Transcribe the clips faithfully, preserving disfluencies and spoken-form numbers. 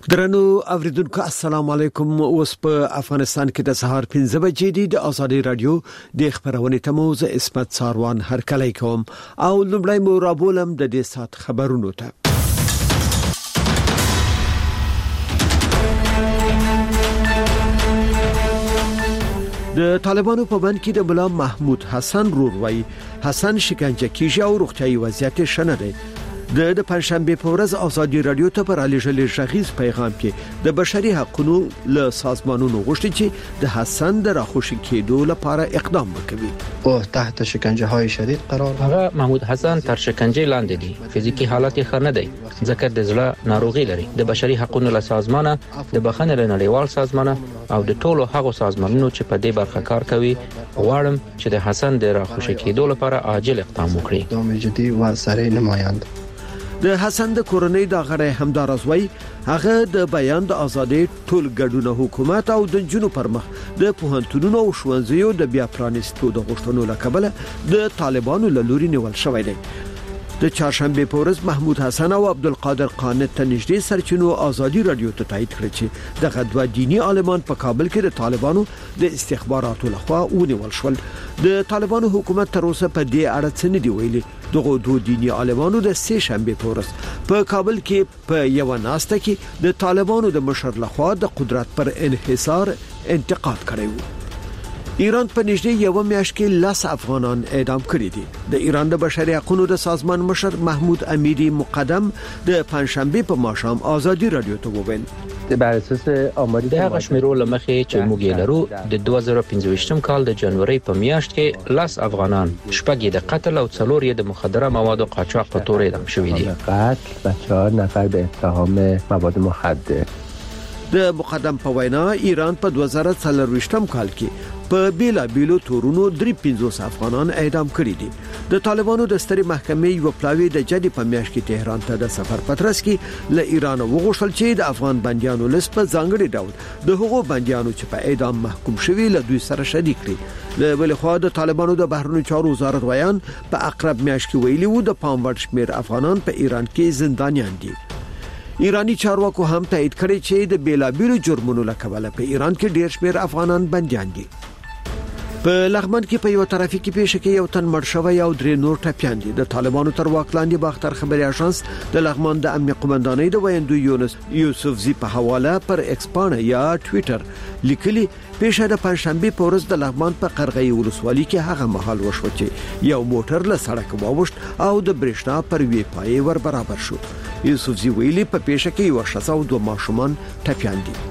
درنو اوریدونکو السلام علیکم. اوس په افغانستان کې د سهار پنځه بجې دي. د ازادي رادیو د خبرونې تموز اسمت ساروان هر کله کوم او لومړی مو رابولم د دې سات خبرونو ته. د طالبانو په بند کې د بلا محمود حسن روروي حسن شکنجه کیږي او روغتيایي وضعیت شنه دی. د د پنځشنبه په ورځ ازادي رادیو ته پر علیجل شخص پیغام کې د بشري حقوقو له سازمانونو غوښتي چې د حسن د راخوشي کېدو لپاره اقدام وکړي او تحت شکنجه های شدید قرار. هغه محمود حسن تر شکنجه لاندې دی، فزیکی حالت یې ښه نه دی ځکه د زړه ناروغي لري. د بشري حقوقو له سازمانه د بخښنې له نړیوال سازمانه او د ټولو هغو سازمانونو چې په دې برخه کار کوي غواړم چې د حسن د راخوشي کېدو لپاره عاجل اقدام وکړي. اقدام جدي و سریع نمایند. د حسن د کورنۍ د غړي همدارزوي هغه د بیان د ازادۍ ټول ګډونه حکومت او د جنو پر مخ د پوهنتونونو او ښوونځیو د بیا پرانیستو د غوښتنو لکبله د طالبانو له لوري نیول شوی دی. د چهارشنبه په ورځ محمود حسن او عبدالقادر قانت ته نږدې سرچینو ازادي رادیو ته تایید کړی چې د غدوه دینی عالمان په کابل کې د طالبانو د استخباراتو لخوا ونیول شول. د طالبانو حکومت تر اوسه په دې اړه څه نه دی ویلي. دغه دوه دینی عالمانو د سه شنبه په ورځ په کابل کې په یو ناسته کې د طالبانو د مشر لخوا د قدرت پر انحصار انتقاد کړی و. ایران په نږدې یو میاشت کې لاس افغانان اعدام کړي دي. د ایران د بشري حقوقو د سازمان مشر محمود امیری مقدم د پنځشنبه په ماښام ازادي رادیو ته وویل بر اساس آماری د هغه شمیرو لمخې چې موږ لرو د دوه زره پنځه کال د جنوري په میاشت کې لاس افغانان شپږ د قتل او څلور د مخدره موادو قاچاق په تور اعدام شوي دي. قتل و چهار نفر به اتهام مواد مخدر. د مقدم په وینا ایران په دوه زره څلور کال کې په بیلا بیلو تورونو درې پنځوس افغانان اعدام کړي دي. د طالبانو د ستري محکمې یو پلاوی د جدي په میاشت کې تهران ته د سفر پترس کې له ایران وغوښتل چې د افغان بنديانو لست په ځانګړي ډول د هغو بنديانو چې په اعدام محکوم شوي له دوی سره شریک کړي. له بل خوا د طالبانو د بهرنیو چارو وزارت ویان په اقرب میاشت کې ویلي وو د پام وړ شمیر افغانان په ایران کې زندانیان دي. ایرانی چارواکو هم تایید کړی چې د بیلا بیلو جرمونو لکبله په ایران کې ډیر شمیر افغانان بنديان دي. په لغمان کې په یو ترافیکي پیښه کې یو تن مړ شوی او درې نور ټپيان دي. د طالبانو تر واک لاندې باختر خبري اژانس د لغمان د امنیت قومندانۍ د ویاندو یونس یوسفزي په حواله پر ایکس پاڼه یا ټوئیټر لیکلي پیښه د پنځشنبه په ورځ د لغمان په قرغۍ ولسوالۍ کې هغه مهال وشو چې یو موټر له سړک واوښت او د برېښنا پر وی پای ور برابر شو. یوسفزي ویلي په پیښه کې یو شخص او دوه ماشومان ټپيان دي.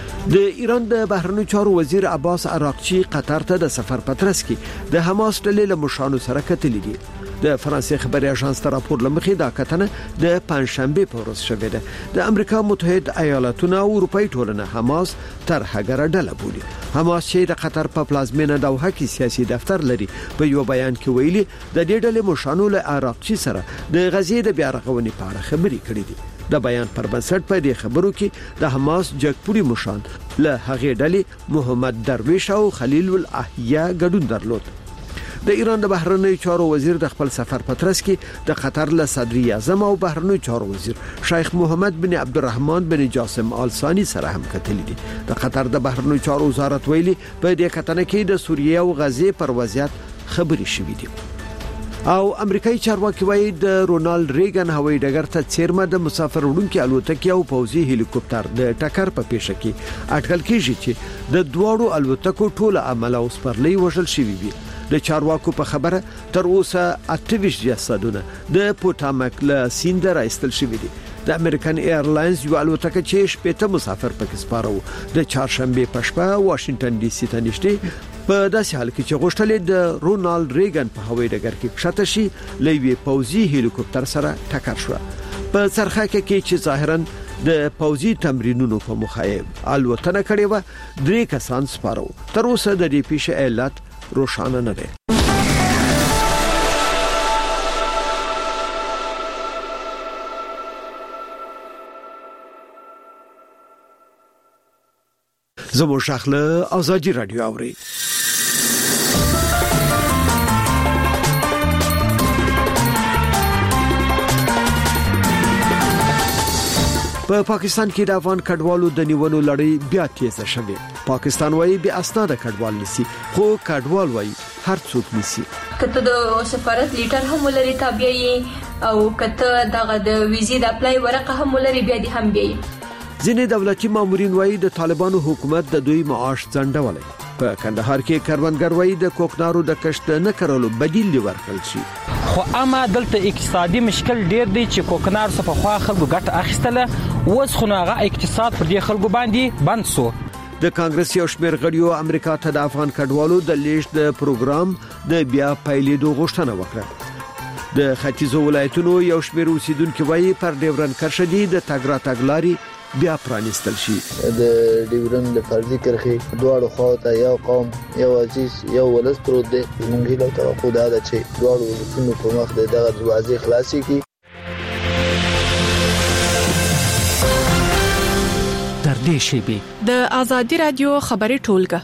د ایران د بهرنیو چارو وزیر عباس عراقچی قطر ته د سفر پترس کې د حماس ډلې له مشرانو سره کتلې دي. د فرانسې خبري اژانس ته راپور لمخې دا کتنه د پنځشنبه په ورځ شوې ده. د امریکا متحده ایالاتونو او اروپאי ټولنه حماس تر هغه ډله بولي. حماس چې د قطر په پلازمینه دوحه کې سیاسي دفتر لري په یو بیان کې ویلي د دې ډلې مشرانو له عراقچی سره د غزې د بیا رغونې په اړه خبرې کړې دي. د بیان پر بنسټ په دې خبرو کې د حماس جګپوري مشران له هغې ډلې محمد درویش او خلیل الاحیا ګډون درلود. د ایران د بهرنیو چارو وزیر د خپل سفر پترس کې د قطر له صدر اعظم او بهرنیو چارو وزیر شیخ محمد بن عبدالرحمن بن جاسم آل ثانی سره هم کتلې دي. د قطر د بهرنیو چارو وزارت ویلي په دې کتنه کې د سوریه او غزې پر وضعیت خبري شوې دي. او امریکایي چارواکي وایي د رونالد ریګن هوایي ډګر ته چیرمه د مسافر وړونکو الوتکې او پوځي هلیکوپټر د ټکر په پیښه کې اټکل کیږي چې د دوړو الوتکو ټول عمل او سپرلي وژل شوی وي. د چارواکو په خبره تر اوسه اټویش جسدونه د پوټامک له سیند راایستل شوی دي. د امریکن ایرلاینز یو الوتکه چې شپږ مسافر پکې سپارو د چهارشنبه په شپه واشنگټن ډي سي ته نږدې په داسې حال کې چې غوښتل د رونالد ریګن په هوایي ډګر کې کښته شي لوی پوځي هلیکوپټر سره ټکر شو. په څرخکه کې چې ظاهرا د پوځي تمرینونو په مخایب الوتنه کړې و درې کسان سپارو. تر اوسه د دې پیښې علت روښانه نه ده. زموږ شخله ازادي رادیو اوري. په پاکستان کې د افغان کډوالو د نیولو لړۍ بیا تیزه شوه. پاکستان وايي به اسناد کډوال نسی، خو کډوال وايي هر څوک نسی. کته د سفارت لیټر هم ولري تابعي او کته دغه د ویزې د اپلای ورقه هم ولري بیا دي هم بي. ځینې دولتي مامورین وايي د طالبانو حکومت د دوی معاش ځنډولای. په کندهار کې کروندګر وايي د کوکنارو د کشت نه کولو بدیل ورکړل شي. خو اما دلته اقتصادي مشکل ډیر دی چې کوکنار څخه خو خلکو ګټه اخیستله، اوس خو هغه اقتصاد پر دې خلکو باندې بند سو. د کانګرس یو شمېر غړیو امریکا ته د افغان کډوالو د لیږد د پروګرام د بیا پیلېدو غوښتنه وکړه. د ختیځو ولایتونو یو شمېر اوسیدونکو وايي پر ډیورن کرښه د تګ را تګ لاري بیا پرانستل شي. د ډیورن د فرضي کرخي دواړو خواته یو قوم یو عزیز یو ولس پروت دی. موږ له توقع دا ده چې دواړو ولسونو په مخ د دغه دروازې خلاصي کی. در دې شی د ازادي رادیو خبري ټولګه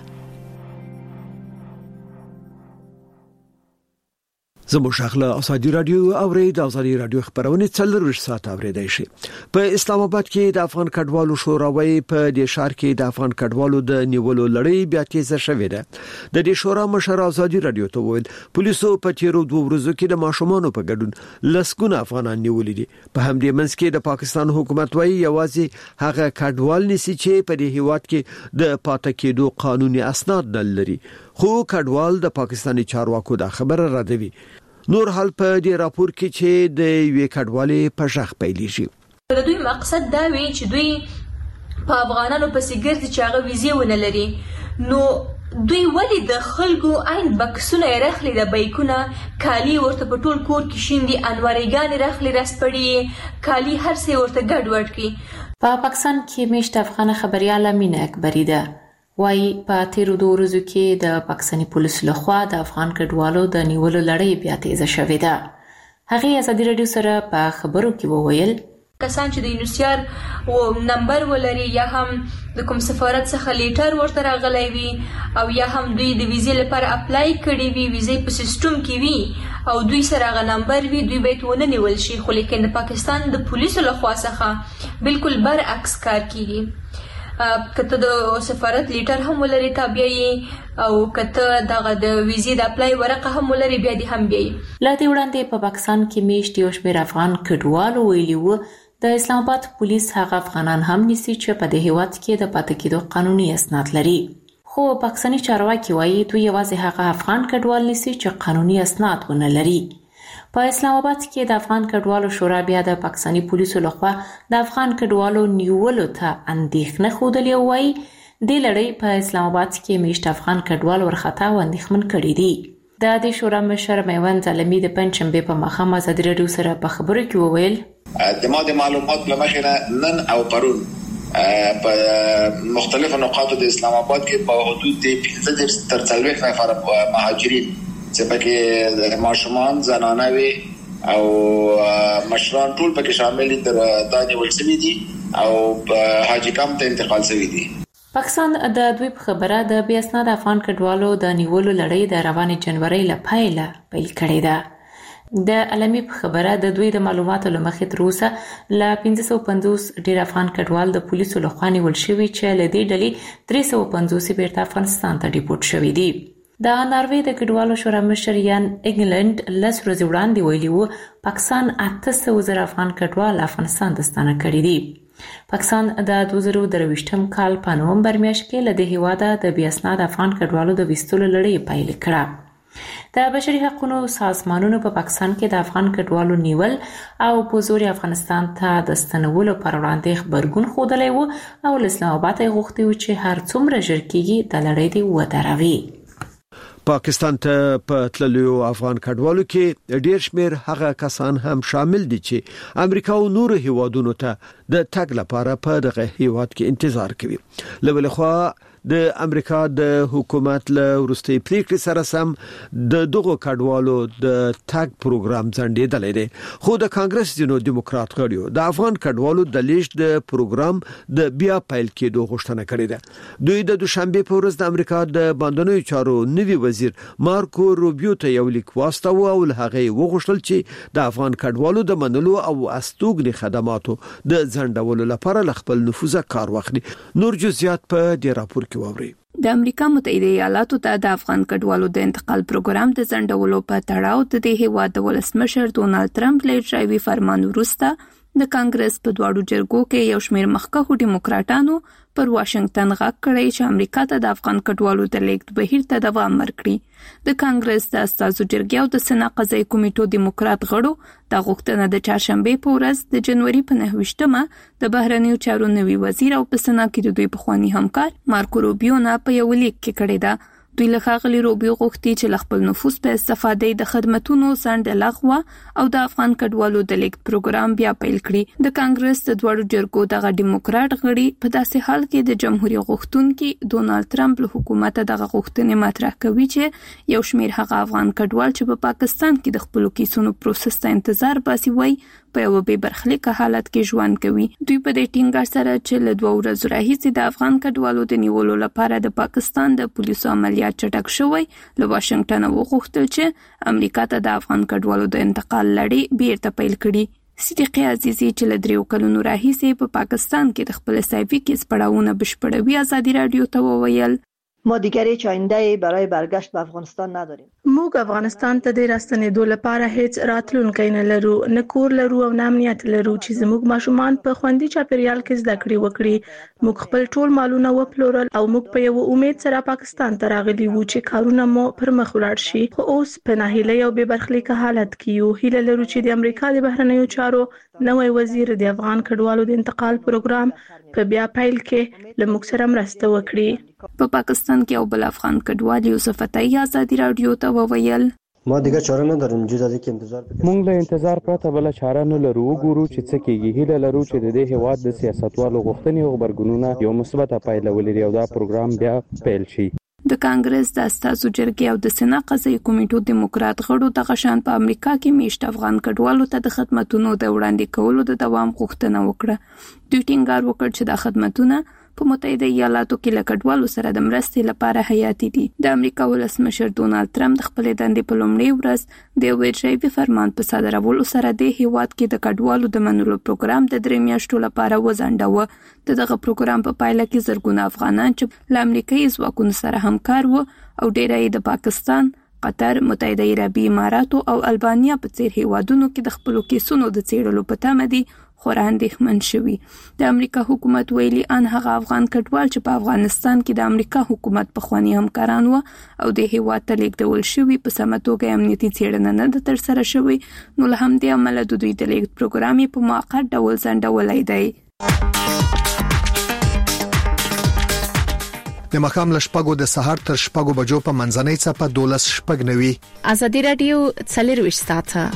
زموږ شغله ازادي رادیو او د ازادي رادیو خبرونه څلور ساعت اوریدای شي. په اسلام آباد کې د افغان کډوالو شوراوي په د شهر کې د افغان کډوالو د نیولو لړۍ بیا تیزه شوې ده. د دې شورا مشر ازادي رادیو ته ویل پولیسو په تیرو دوه ورځو کې د ماشومانو په ګډون لسګونه افغانان نیولې دي. په همدې منځ کې د پاکستان حکومت وايي یوازې هغه کډوال نسی چې په دې هیواد کې د پاتې کېدو قانوني اسناد نه لري، خو کډوال د پاکستاني چارواکو د خبره ردوي. نور حال په دې راپور کې چې د یوې کډوالې په ژغ پیلېږي. د دوی مقصد دا وی چې دوی په افغانانو پسې ګرځي چې هغه ویزې ونه لري، نو دوی ولې د خلکو عین بکسونه رخلي د بیکونه کالی ورته په ټول کور کې شیندي، انوارېګان رخلي راسپړي کالی هر څه ورته ګډ وډ کی. په پاکستان کې میشت افغان خبرياله مینه اکبری ده وای په تیرو دوه ورځو کې د پاکستاني پولیسو لخوا د افغان کډوالو د نیولو لړۍ بیا تیزه شوې ده. هغه ازادي رادیو سره په خبرو کې وویل کسان چې د یونیسیار او نمبر ولري یا هم د کوم سفارت څخه لیټر ورته راغلی وي او یا هم دوی د ویزې لپاره اپلای کړي وي، ویزې په سیستم کې وي او دوی سره هغه نمبر وي، دوی باید ونه نیول شي. خو لیکن د پاکستان د پولیسو لخوا څخه بالکل برعکس کار کیږي. کته د سفارت لیټر هم ولري تابعي او کته دغه د ویزې د اپلای ورقه هم ولري بیا دي هم بي. لا دې وړاندې په پاکستان کې میشت یو شمېر افغان کډوالو ویلي وو د اسلام آباد پولیس هغه افغانان هم نيسي چې په دې هیواد کې د پاتې کېدو قانوني اسناد لري. خو پاکستاني چارواکي وایي دوی یوازې هغه افغان کډوال نيسي چې قانوني اسناد ونه لري. په اسلام آباد کې د افغان کډوالو شورا بیا د پاکستاني پولیسو لخوا د افغان کډوالو نیولو ته اندېښنه ښودلې وایي د لړۍ په اسلام آباد کې میشت افغان کډوال ورختا و اندېښمن کړي دي. د دې شورا مشر میوند علمي د پنځشنبه په ماښام ازادي رادیو سره په خبرو کې وویل د ماده معلومات لمخې نن او پرون په مختلفو نقاطو د اسلام آباد کې په حدود د پنځه تر څلوېښت نفر مهاجرین چې پکې ماشومان، زنانه او مشران ټول پکې شامل دي تر دانې ولسمي دي او حاجی کام ته انتقال شوی دي. پاکستان د دوی په خبره د بیا اسناد افغان کډوالو د نیولو لړۍ د روانې جنوري لپاره پیل کړې ده. د علمي په خبره د دوی د معلوماتو لمخې تر اوسه ل پنځه سوه پنځوس ډیر افغان کډوال د پولیسو لخوا نیول شوي چې له دې ډلې درې سوه پنځوس بیرته افغانستان ته ډیپورټ شوي دي. د ناروې د کډوالو شورا مشر یان انګلند لس ورځې وړاندې ویلي وو پاکستان اته سوه زره افغان کډوال افغانستان ته ستانه کړي دي. پاکستان د دوه زره درویشتم کال په نومبر میاشت کې له دې هیواده د بیا اسناد افغان کډوالو د ویستلو لړۍ پیل کړه. د بشري حقوقو سازمانونو په پاکستان کې د افغان کډوالو نیول او په زور افغانستان ته د ستنولو پر وړاندې خبرګون ښودلی وو او اسلام آباد یې غوښتي وو چې هر څومره ژر کېږي د لړۍ دې ودروي. پاکستان ته په تللو افغان کډوالو کې ډیر شمیر هغه کسان هم شامل دي چې امریکا او نور هیوادونو ته د تګ لپاره په دغه هیواد کې انتظار کوي. لبل خو د امریکا د حکومت له وروستي پریکړې سره سم د دغه کډوالو د تاګ پروګرام ځنډېدل دي خو د کانګرس جنو دیموکرات غړیو د افغان کډوالو د لیست د پروګرام د بیا پیل کېدو غوښتنه کړې ده دوی د دوشنبه په ورځ د امریکا د باندنوي چارو نوي وزیر مارکو روبیو ته یو لیک واستاوه او هغه وغوښتل چې د افغان کډوالو د منلو او استوګنې خدماتو د ځنډولو لپاره خپل نفوذ کار واخلي. نور جزئیات په دې راپور کې واوري. د امریکا متحده ایالاتو ته د افغان کډوالو د انتقال پروګرام د ځنډولو په تړاو د دې هیواد د ولسمشر ډونالد ټرمپ له اجرایي فرمان وروسته د کانګرس په دواړو جرګو کې یو شمېر مخکښو دیموکراتانو پر واشنگټن غږ کړی چې امریکا ته د افغان کډوالو د لیږد بهیر ته دوام ورکړي. د کانګرس د استازو جرګې او د سنا قضایي کمیټو دیموکرات غړو د غوښتنه د چهارشنبه په ورځ د جنوري په نهه د بهرنیو چارو نوي وزیر او په سنا کې د دوی پخوانی همکار مارکو روبیو نه په یو لیک کې کړی ده. دوی له ښاغلي روبیو غوښتي چې له خپل نفوذ په استفادې د خدماتو ځنډ لغوه او د افغان کډوالو د لیږد پروګرام بیا پیل کړي. د کانګرس د دوړو جرګو دغه دیموکرات غړي په داسې حال کې د جمهوریت غوښتونکي ډونالد ټرمپ له حکومت دغه غوښتنې مطرح کوي چې یو شمېر هغه افغان کډوال چې په پا پاکستان کې د خپل کیسونو پروسس ته انتظار باسي وای په یو بې برخلیک حالت کې ژوند کوي. دوی په دې ټینګار سره چې له دوه ورځې راهیسې د افغان کډوالو د نیولو لپاره د پاکستان د پولیسو عملیات چټک شوی له واشنگټن وغوښتل چې امریکا ته د افغان کډوالو د انتقال لړۍ بیرته پیل کړي. صدیقه عزیزی چې له دریو کلونو راهیسې په پا پاکستان کې د خپل سایفي کیس پړاوونه بشپړوي ازادي رادیو ته وویل ما دیگر هیچ آینده برای برگشت به افغانستان نداریم. موږ افغانستان ته د راستنېدو لپاره هیڅ راتلونکی نه لرو، نه کور لرو او نه امنیت لرو چې زموږ ماشومان په خوندي چاپیریال کې زده کړې وکړي. موږ خپل ټول مالونه وپلورل او موږ په یو امید سره پاکستان ته راغلي وو چې کارونه مو پر مخ ولاړ شي. خو اوس په ناهیلۍ او بې برخلیکه حالت کې یو. هیله لرو چې د امریکا د بهرنیو چارو نوی وزیر د افغان کډوالو د انتقال پروګرام په بیا پیل کې له موږ سره مرسته وکړي. په پاکستان کې او بل افغان کډوال یوسف عطایی ازادي رادیو ته وویل ما دیگه چاره نداریم جز از اینکه انتظار بکنیم. مونږ له انتظار پرته بل چاره نه لرو. وګورو چې څه کیږي. هیله لرو چې د دې هواد د سیاستوالو غوښتنې او خبرګونونه یو مثبت پایله ولري او دا پروګرام بیا پیل شي. د کانګرس د استازو جرګې او د سنا قضایي کمیټو دیموکرات غړو د غشان په امریکا کې میشت افغان کډوالو ته د خدماتو د وړاندې کولو د دوام غوښتنه وکړه. دوی ټینګار وکړ چې د خدماتو په متحده ایالاتو کې له کډوالو سره د مرستې لپاره حیاتي دي. د امریکا ولسمشر ډونالد ټرمپ د خپل دندې په لومړۍ ورځ د یو اجرایي فرمان په صادرولو سره د هیواد کې د کډوالو د منلو پروګرام د درې میاشتو لپاره وځنډاوه. دغه پروګرام په پایله کې زرګونه افغانان چې له امریکایي ځواکونو سره همکار وو او ډیری د پاکستان، قطر، متحده عربي اماراتو او البانیا په څیر هیوادونو کې د خپل کیسونو د څېړلو په تمه دي خورا اندېښمن شوي. د امریکا حکومت ویلي ان هغه افغان کډوال چې په افغانستان کې د امریکا حکومت پخوانی همکاران وو او د هیواد ته لیږدول شوي په سمه توګه امنیتي څېړنه نه ده ترسره شوې، نو له همدې امله د دوی د لیږد پروګرام یې په موقت ډول ځنډولی دی. د ماښام له شپږو د سهار تر شپږو بجو په منځنۍ څپه دولس شپږ نوي. ازادي رادیو څلرویشت ساعته.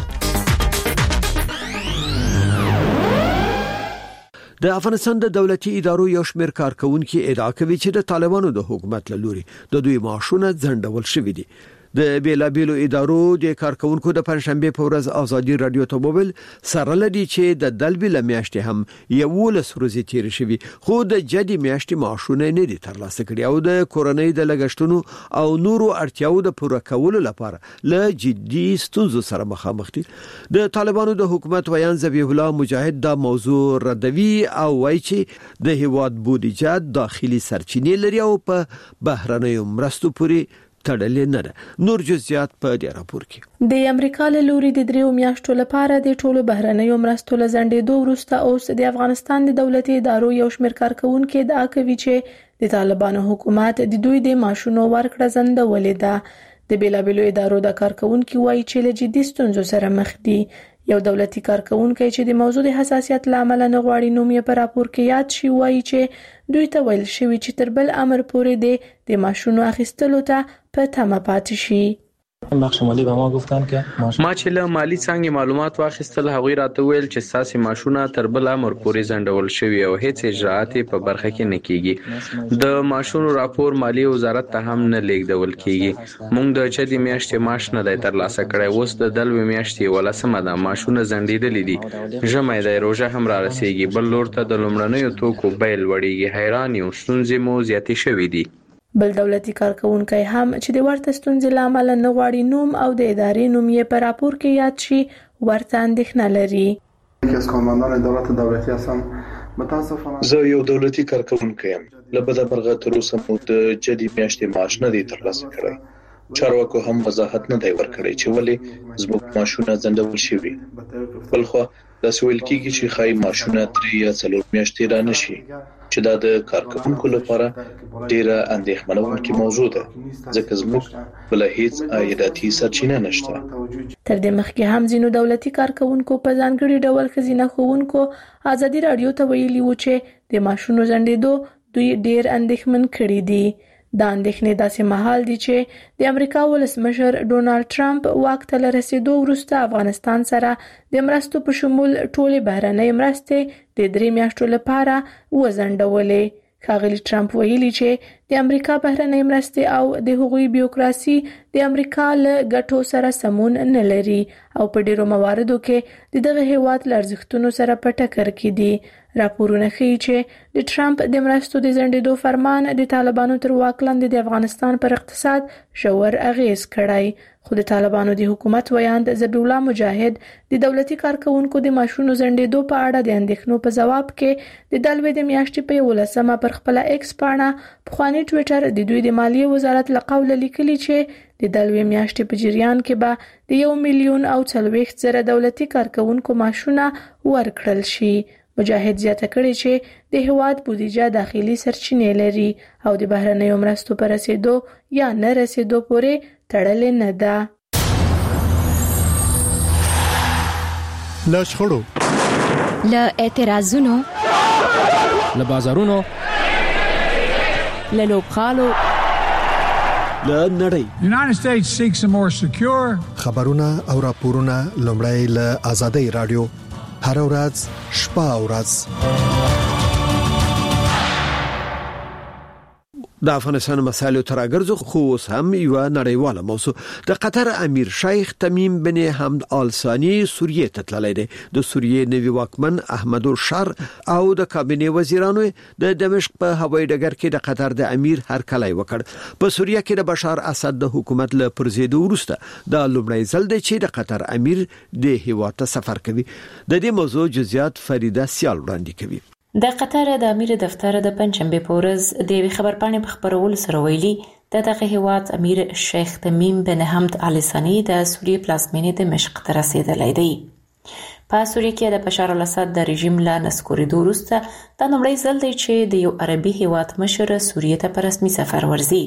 د افغانستان د دولتي ادارو یو شمېر کارکونکي ادعا کوي چې د طالبانو د حکومت له لوري د دوی معاشونه ځنډول شوي دي. د بیلابیلو ادارو د کارکونکو د پنځشنبه په ورځ ازادي رادیو ته وویل سره لدی چې د دلبي لمیاشتې هم یولس ورځې تیر شوي خو د جدي میاشتې معاشونه نه دي ترلاسه کړي او د کورنۍ د لګښتونو او نورو اړتیاو د پوره کولو لپاره له جدي ستونزو سره مخامخ دي. د طالبانو د حکومت ویان ذبیح الله مجاهد دا موضوع ردوي او وایي چې د هیواد بودیجه داخلي سرچینې لري او په بهرنیو مرستو پورې تړلې نه ده. نور جزئیات په دې راپور کې. د امریکا له لوري د دریو میاشتو لپاره د ټولو بهرنیو مرستو له ځنډېدو وروسته اوس د افغانستان د دولتي ادارو یو شمېر کارکونکي ادعا کوي چې د طالبانو حکومت د دوی د معاشونو ورکړه ځنډولې ده. د بیلابیلو ادارو د کارکونکي وایي چې له جدي ستونزو سره مخ دي. یو دولتي کارکونکي چې د موضوع د حساسیت لامل نه غواړي نوم یې په راپور کې یاد شي وایي چې دوی ته ویل شوی چې تر بل امر پورې د معاشونو اخیستلو ته په تمه پاتې شي. بخش مالی به ما گفتن که ما چې له مالی څنګه معلومات واخیستل هغوی راته ویل چې ساسي ماشونه تر بل امر پورې ځنډول شوی او هیڅ اجراءات په برخه کې نه کیږي. د ماشونو راپور مالی وزارت ته هم نه لیږدول کیږي. موږ د چدي میاشتې معاش نه دی ترلاسه کړی. اوس د دلوي میاشتې ولسمه ده. ماشونه ځنډېدلي دي. ژمی دی، روژه هم را رسیږي. بل لور ته د لومړنیو توکو بیل وړيږي. حیران یو، ستونزې مو زیاتې شوې دي. بل دولتي کارکونکي هم چې د ورته ستونزې لامل نه غواړي نوم او د ادارې نوم یې په راپور کې یاد شي ورته اندېښنه لري. یکی از کارمندان ادارات دولتی هستم. متاسفانه زه یو دولتي کارکونکی یم. له بده مرغه تر اوسه مو د جدي میاشتې معاش نه دی ترلاسه کړی. چارواکو هم وضاحت نه دی ورکړی چې ولې زموږ معاشونه ځنډول شوي. بلخو داسې ویل کېږي چې ښایي معاشونه درې یا څلور میاشتې را نشي، چې دا د کارکونکو لپاره ډیره اندېښمنوونکې موضوع ده ځکه زموږ بله هیڅ عایداتي سرچینه نشته. تر دې مخکې هم ځینو دولتي کارکونکو په ځانګړي ډول ښځینه ښوونکو ازادي راډیو ته ویلي وو چې د معاشونو ځنډېدو دوی ډیر اندېښمن کړي دي. دا اندېښنې داسې مهال دي چې د امریکا ولسمشر ډونالد ټرمپ واک ته له رسیدو وروسته افغانستان سره د مرستو په شمول ټولې بهرنۍ مرستې د درې میاشتو لپاره وځنډولې. ښاغلي ټرمپ ویلي چې د امریکا بهرنۍ مرستې او د هغوی بیوکراسي د امریکا له ګټو سره سمون نه لري او په ډیرو مواردو کې د دغه هیواد له ارزښتونو سره په ټکر کې دي. راپورونه ښیي چې د ټرمپ د مرستو د ځنډېدو فرمان د طالبانو تر واک لاندې د افغانستان پر اقتصاد ژور اغیز کړی. خو د طالبانو د حکومت ویاند ذبیح الله مجاهد د دولتي کارکونکو د معاشونو ځنډېدو په اړه د اندېښنو په ځواب کې د دلوي د میاشتې په یولسمه پر خپل ایکس پاڼه پخوانی ټویټر د دوی د مالیې وزارت له قوله لیکلي چې د دلوي میاشتې په جریان کې به د یو میلیون او څلوېښت زره دولتي کارکونکو معاشونه ورکړل شي. مجاهد زیاته کړې چې د هیواد بودیجه داخلي سرچینې لري او د بهرنیو مرستو پر رسیدو یا نه رسیدو پورې تړلې نه ده. له شخړو، له اعتراضونو، له بازارونو، له لوبغالو، له نړۍ. United States seeks a more secure خبرونه او راپورونه لومړی له آزادۍ رادیو هر ورځ شپه او ورځ. د افغانستان مسایلو تر اګرځو خو اوس هم یو نړیواله موضوع د قطر امیر شیخ تمیم بن حمد آل ثانی سوریه ته تللی دی. د سوریه نوی واکمن احمد الشر او د کابینې وزیرانو د دمشق په هوایي ډګر کې د قطر د امیر هرکلی وکړ. په سوریه کې د بشار اسد د حکومت له پرزیدو وروسته د لومړی ځل دی چې د قطر امیر د هیواد ته سفر کوي. د دې موضوع جزئیات فریده سیال وړاندې کوي. د قطر د امیر دفتر د پنځشنبه په ورځ د خبرپاڼې په خبرولو سره ویلي د دغه هیواد امیر شیخ تمیم بن حمد آل ثانی د سوریه پلازمینې دمشق ته رسیدلی دی. په سوریه کې د بشار الاسد د رژیم له نسکورېدو وروسته دا لومړی ځل دی چې د یو عربي هیواد مشر سوریه ته په رسمي سفر ورځي.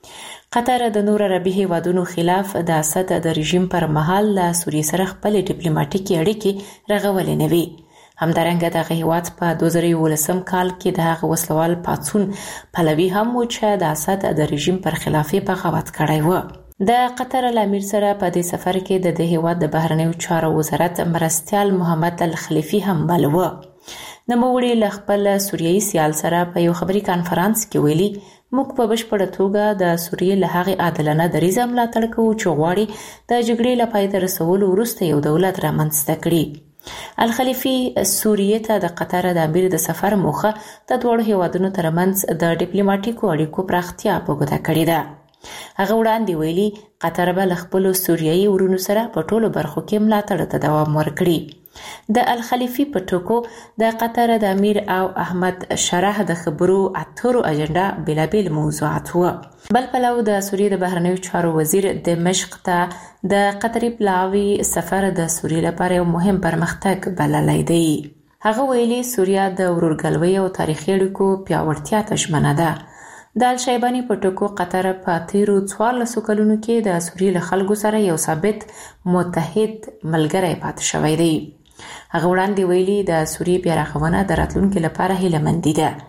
قطر د نور عربي هیوادونو خلاف د اسد د رژیم پر مهال له سوریه سره خپل ډیپلوماټیکي اړیکې رغولې نه وي. همدارنګه دغه هیواد په دوه زره یولسم کال کې د هغه وسلوال پاڅون پلوي هم و چې د اسد د رژیم پر خلاف بغاوت کړی و. د قطر امیر سره په دې سفر کې د دې هیواد د بهرنیو چارو وزارت مرستیال محمد الخلیفي هم بل و. نوموړي له خپل سوریایي سیال سره په یو خبري کانفرنس کې ویلي موږ په بشپړه توګه د سوریې له هغې عادلانه دریځ ملاتړ کوو چې غواړي د جګړې له پای ته رسولو وروسته یو دولت رامنځته کړي. الخلیفي سوریه ته د قطر د امیر د سفر موخه د دوړو هیوادونو ترمنځ د ډیپلوماټیکو اړیکو پراختیا په ګوته کړې ده. هغه وړاندې ویلي قطر به له خپلو سوریایي ورونو سره په ټولو برخو کې ملاتړ ته دوام ورکړي. د الخلیفي په ټکو د قطر د امیر او احمد شرح د خبرو اترو اجنډا بېلابېل موضوعات وو. بل پلو د سوریې د بهرنیو چارو وزیر دمشق ته د قطري پلاوي سفر د سوریې لپاره یو مهم پرمختګ بللی دی. هغه ویلي سوریه د ورورګلوۍ او تاریخي اړیکو پیاوړتیا ته ژمنه ده. د الشیباني په ټکو قطر په تیرو څوارلسو کلونو کې د سوریې له خلکو سره یو ثابت متحد ملګری پاتې شوی دی. هغه وړاندې ویلي د سوریې بیا رغونه د راتلونکي لپاره هیله مندي ده.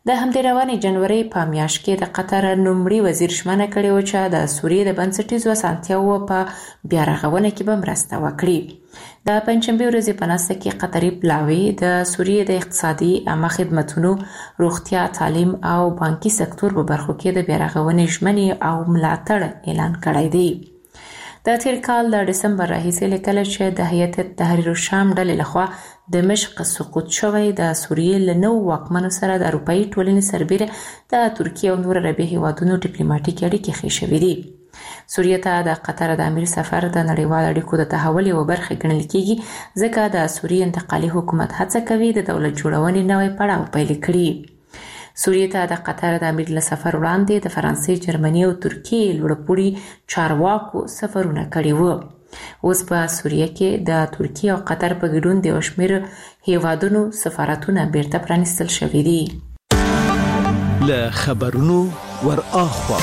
د همدې روانې جنوري په میاشت کې د قطر نومړي وزیر شمنه کړې و چې د سوریې د بنسټیزو اسانتیاوو په بیا رغونه کې به مرسته وکړي. د پنځشنبه ورځې په ناسته کې قطري پلاوي د سوریې د اقتصادي عامه خدماتو، روغتیا، تعلیم او بانکي سکتور په برخو کې د بیا رغونې ژمنې او ملاتړ اعلان کړی دی. د تیر کال د دسمبر راهیسې لیکل چې د هیئت تحریر الشام ډلې لخوا دمشق سقوط شوی د سوریې له نو واکمنو سره د اروپایي ټولنې سربیره د ترکیه او نور عربي هیوادونو ډیپلوماټیک اړیکې ښې شوې دي. سوریې ته د قطر د امیر سفر د نړیوال اړیکو د تحول یوه برخه ګڼل کیږي ځکه د سوریې انتقالي حکومت هڅه کوي د دولت جوړونې نوی پړاو پیل کړي. سوریې ته د قطر د امیر له سفر وړاندې د فرانسې، جرمني او ترکیې لوړپوړي چارواکو سفرونه کړي وو. اوس په سوریې کې د ترکیې او قطر په ګډون د یو شمېر هیوادونو سفارتونه بیرته پرانیستل شوي دي. له خبرونو ور اخوا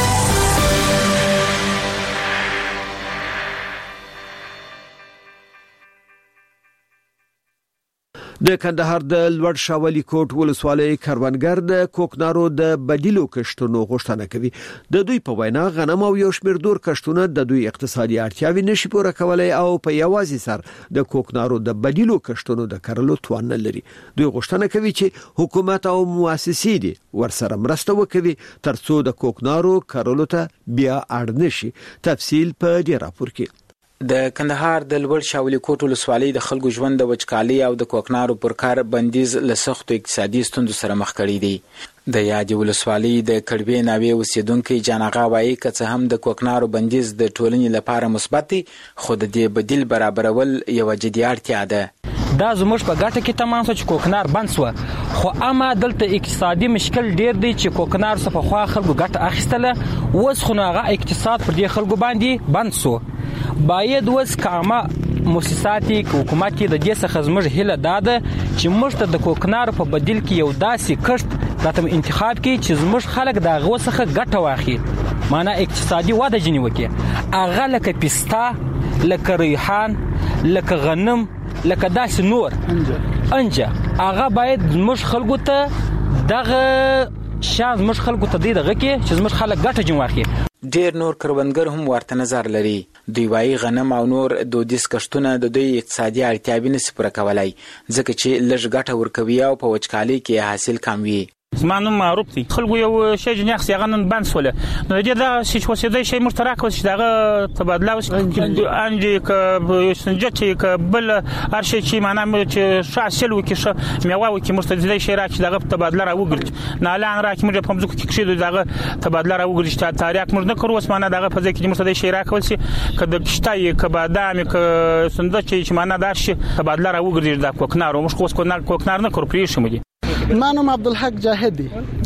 د کندهار د لوړ شاولي کوټ ولسوالۍ کروندګر د کوکنارو د بدیلو کښتونو غوښتنه کوي. د دوی په وینا غنم او یو شمېر دور کښتونه د دوی اقتصادي اړتیاوې نشي پوره کولای او په یوازې سر د کوکنارو د بدیلو کښتونو د کرلو توان نه لري. دوی غوښتنه کوي چې حکومت او مؤسسې دي ورسره مرسته وکړي ترڅو د کوکنارو کرلو ته بیا اړ نشي. تفصیل په دې راپور کې. د کندهار د لوړ شاولي کوټ ولسوالۍ د خلکو ژوند د وچکالۍ او د کوکنارو پر کار بندیز له سختو اقتصادي ستونزو سره مخ کړی دی. د یادې ولسوالۍ د کړبې ناوې اوسیدونکي جان آغا وایي که څه هم د کوکنارو بندیز د ټولنې لپاره مثبت دی خو د دې بدیل برابرول یوه جدي اړتیا ده. دا زموږ په ګټه کې تمام شو چې کوکنار بند شو خو اما دلته اقتصادي مشکل ډیر دی چې کوکنار څخه خو خلکو ګټه اخیستله اوس خو هغه اقتصاد پر دې خلکو باندې بند شو. باید اوس کامه مؤسساتي حکومت د دې څخه زموږ هیله داده چې موږ ته د کوکنار په بدیل کې یو داسې کښت راته انتخاب کړي چې زموږ خلک د هغه څخه ګټه واخلي معنا اقتصادي وده جنې وکړي. هغه لکه پسته، لکه ریحان، لکه غنم، لکه داسې نور انجه هغه باید زموږ خلکو ته دغه شان زموږ خلکو ته دې دغه کې چې زموږ خلک ګټه جن واخلي. ډیر نور کروندګر هم ورته نظر لري. دوی وايي غنم او نور دودیز کښتونه د دوی اقتصادي اړتیاوې نشي پوره کولای ځکه چې لږ ګټه ورکوي او په وچکالۍ کې حاصل کم وي. زما نوم معروف دی. خلکو یو شی جنیخ سی غنن بند سوله نو دې دا شي چې وسیدای شي مشترک وس دغه تبادله وس انجی ک سنجت ک بل ارشي چې معنا چې شاسل وکي میوا وکي مستدیدای شي راکې دغه تبادله را وګرځي نه الان راکې موږ په مزو کې کښې دغه تبادله را وګرځي چې تاریخ موږ نه کړو وس معنا دغه په ځکه چې مستدیدای شي راکول شي کده کشتای ک بادام ک سنجت چې معنا دارشي تبادله را وګرځي د کوکنار موږ کوس کوکنار نه کړو پرې شمه دي. ما نوم عبدالحق جاهد دی.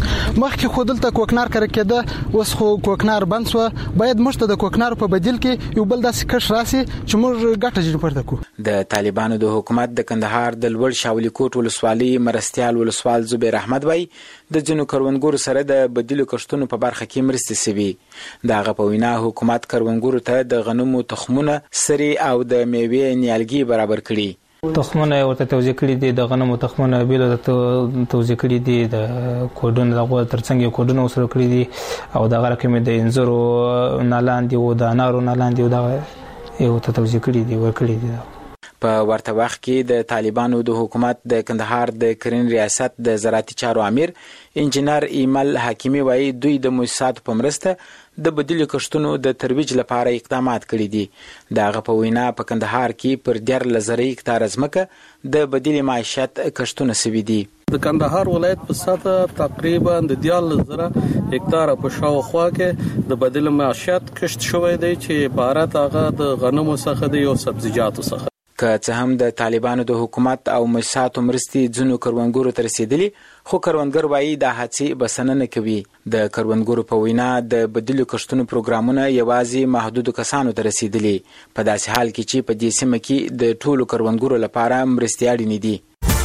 مخکې خو دلته کوکنار کار کېده اوس خو کوکنار بند شو. باید موږ ته د کوکنار په بدیل کې یو بل داسې کښ راسي چې موږ ګټه جوړ پورته کړو. د طالبانو د حکومت د کندهار د لوړ شاولي کوټ ولسوالۍ مرستيال ولسوال زبیر احمد وای د جنو کروندګرو سره د بدیلو کښتونو په برخه کې مرستې سوي. دغه په وینا حکومت کروندګرو ته د غنمو تخمونه سری او د میوې نیالګي برابر کړي. تخمونه ورته توزیع کړي دي د غنمو تخمونه بیل د توزیع کړي دي د کوډونو دغه ترڅنګ کوډونو وسره کړي دي او دغه رقم د انځرو نالاندې او د انارو نالاندې او دغه یو ته توزیع کړي دي ورکړي دي. په ورته وخت کې د طالبانو د حکومت د کندهار د کرین ریاست د زراعتي چارو امیر انجنیر ایمل حکیمی وایي دوی د مؤسساتو په مرسته د بدیل کښتونو د ترویج لپاره اقدامات کړي دي. دغه په وینا په کندهار کې پر ډیر لزري هکتار ځمکه د بدیل معیشت کښتونه سوي دي. د کندهار ولایت په سطح تقریبا د دیال زره هکتار په شاوخوا کې د بدیل معیشت کښت شوی دی چې عبارت هغه د غنمو څخه دی او سبزیجاتو څخه. که څه هم د طالبانو د حکومت او مؤسساتو مرستې ځینو کروندګرو ته رسیدلي خو کروندګر وایي دا هڅې بسنه نه کوي. د کروندګرو په وینا د بدیلو کښتونو پروګرامونه یوازې محدودو کسانو ته رسیدلي په داسې حال کې چې په دې سیمه کې د ټولو کروندګرو لپاره مرستې اړینې دي.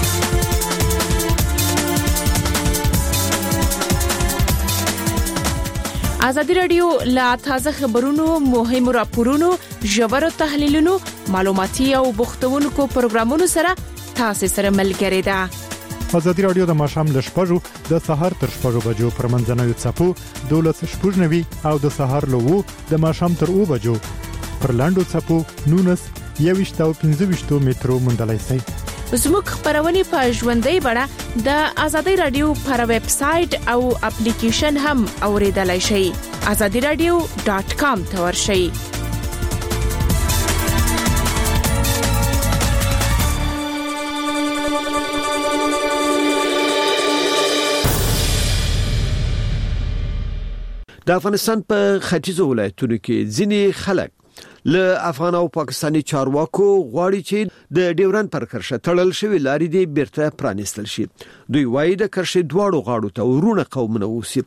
ازادي رادیو لا تازه خبرونو مهمو راپورونو ژورو تحلیلونو معلوماتي او بوختونکو پروګرامونو سره تاسو سره ملګری ده. ازادي رادیو د ماشام ل شپږو د سهار تر شپږو بجو پر منځنوي چپو دولس شپږنوي او د سهار له وو د ماشام تر او بجو پر لاندو چپو نونس یويشت او پنځه مترو مندلای سي. زموږ خبرونه په ژوندۍ بڼه د ازادي رادیو پر ویب سټ او اپلیکیشن هم اوریدلای شئ. azadi radio dot com ته ورشئ. د افغانستان په ختیځو ولایتونو کې ځینې خلک له افغان او پاکستاني چارواکو غواړي چې د ډیورن پر کرښه تړل شوی لارې دی بیرته پرانیستل شي. دوی وایي د کرښې دواړو غاړو ته ورونه قومونه اوسي.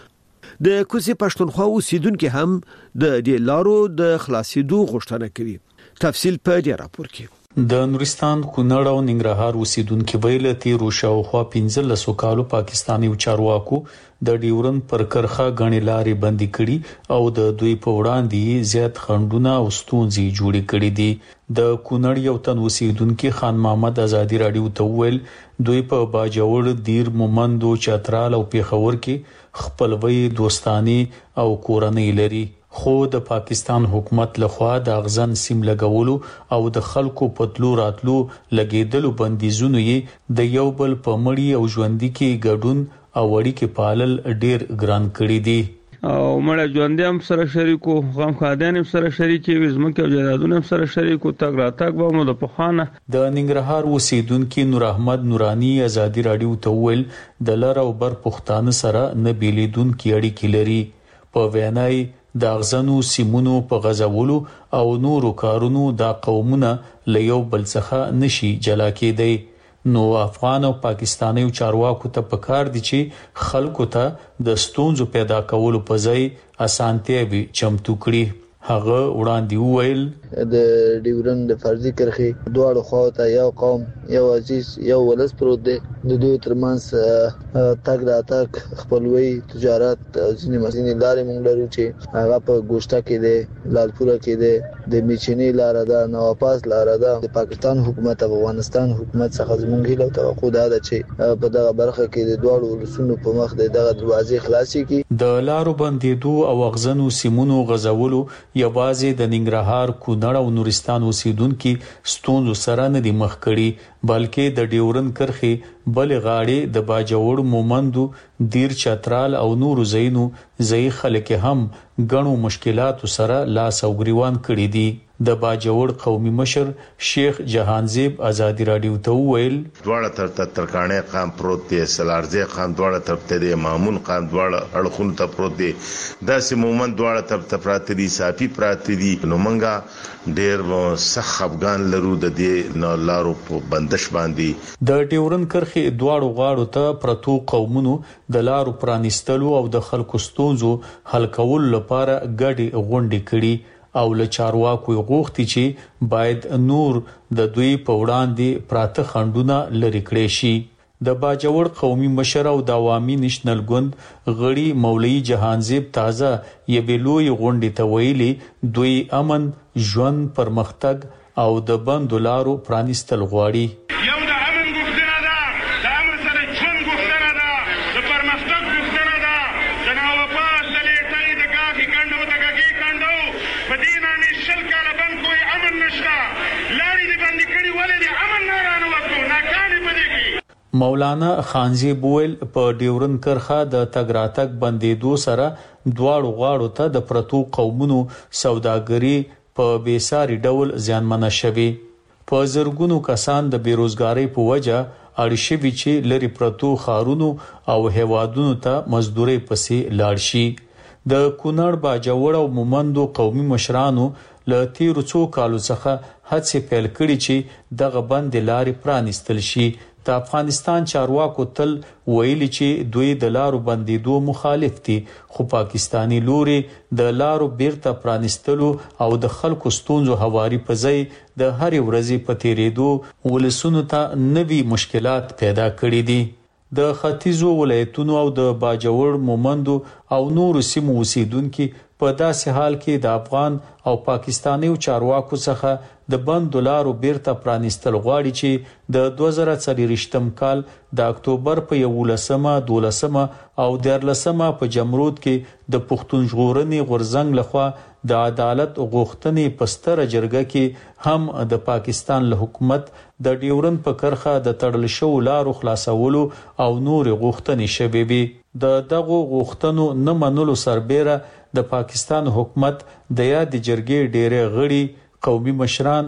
د کوزي پښتونخوا اوسیدونکو هم د دې لارو د خلاصېدو غوښتنه کوي. تفصیل په دې راپور کې. د نورستان، کونړ او ننګرهار اوسیدونکو ویل تیر شاوخوا پنځه لسو کالو پاکستاني چارواکو د ډیورن پر کرښه غنی لارې بندي کړي او د دوی په وړاندې زیات خندونه او ستونزې جوړې کړې دي. د کونړ یو تن اوسیدونکو خان محمد ازادي رادیو ته ویل دوی په باجوړ، دیر، مومندو، چترال او پیښور کې خپلوي، دوستانی او کورنۍ لري، خو د پاکستان حکومت لخوا د اغزن سیم لګولو او د خلکو پتلو راتلو لګیدلو بندیزونو یې د یو بل په مړی او ژوندۍ کې ګډون او اړیکې پالل ډیر ګران کړی دي. او مړه ژوندۍ هم سره شریکو، غم خادان هم سره شریکي، زمکه او جیدادونه هم سره شریکو، تاګ راتاګ به مو د پخوانه. د ننګرهار اوسیدونکو نور احمد نورانی ازادي رادیو ته ویل د لر او بر پښتانه سره نه بیلیدونکو اړیکې لري. په وینای د اغزنو سیمونو په غزولو او نورو کارونو دا قومونه له یو بل څخه نشي جلا کېدی. نو افغان او پاکستاني چارواکو ته پکار دي چې خلکو ته د ستونزو پیدا کولو په ځای اسانتیا وي چمتو کړي. هغه وړاندې وویل د ډیورن د فرضي کرخي دواړو خواته یو قوم، یو عزیز، یو ولس پروت دی. د دوی ترمنځ تاګ راتاګ، خپلوي، تجارت، ځینې مسینې لارې مونږ لرو چې هغه په ګوشته کې دی، لالپوره کې دی، د میچنی لار ده، نواپاس لار ده. د پاکستان حکومت او افغانستان حکومت څخه زموږ هیله او توقع ده چې په دغه برخه کې د دواړو ولسونو په مخ د دغه دروازې خلاصي کی. د لارو بندیدو او اغزنو سیمونو غزولو یوازې د ننګرهار، کونړ او نورستان اوسیدونکو ستونزو سره نه دي مخ کړي، بلکې د ډیورن کرښې بل غاړې د باجوړ، مومندو، دیر، چترال او نورو زینو زئی خلک هم غنو مشکلات سره لاس او ګریوان کړي دي. د باجوړ قومي مشر شیخ جهانزیب ازادي رادیو ته ویل دواړه تر ترکانې قام پروت دی، سلارزه قام دواړه تر ته مامون قام دواړه اړخون ته پروت دی، داسې مومن دواړه تر ته پراته دي، صافي پراته دي. نو منګه ډېر سخت افغان لرو د دې نو لارو په بندش باندې. د ډیورن کرښې دواړو غاړو ته پرتو قومونو د لارو پرانیستلو او د خلکو ستونزو حل کولو لپاره ګډي غونډې کړي او له چارواکو غوښتي چې باید نور د دوی په وړاندې پراته خندونه لري کړي شي. د باجوړ قومي مشر او د عوامي نېشنل ګوند غړي مولوي جهانزیب تازه یې لوی غونډې ته ویلي دوی امن، ژوند، پرمختګ او د بندو لارو پرانیستل غواړي. مولانا خانزی بویل په ډیورن کرخه د تګراتک بندیدو سره دواړو غاړو ته د پرتو قومونو سوداګری په بیساري ډول زیانمنه شوي. په زرګونو کسان د بیروزګاری په وجه اړشوي چې لري پرتو خارونو او هوادونو ته مزدوري پسې لاړ شي. د کونړ، باجوړ او مومندو قومي مشرانو له تیرو څو کالو څخه هڅې پیل کړي چې دغه بند لارې پرانیستل شي. د افغانستان چارواکو تل ویلي چې دوی د لارو بندیدو مخالف دي، خو پاکستانی لوري د لارو بیرته پرانیستلو او د خلکو ستونزو هواري په ځای د هر ورځې په تیریدو ولسونو ته نوي مشکلات پیدا کړي دي. د ختیځو ولایتونو او د باجوړ، مومندو او نورو سیمو اوسیدونکو په داسې حال کې د افغان او پاکستاني چارواکو څخه د بند دولارو بیرته پرانیستل غواړي چې د دوه زره څلورویشتم کال د اکتوبر په یولسمه دولسمه او دیارلسمه په جمرود کې د پښتون ژغورنې غورځنګ لخوا د عدالت غوښتنې په ستره جرګه کې هم د پاکستان له حکومت د ډیورن په کرخه د تړل شوو لارو خلاصولو او نور غوښتنې شوې وي. د دغو غوښتنو نه منلو سربېره د پاکستان حکومت د یاد جرګې ډېری غړي، قومي مشران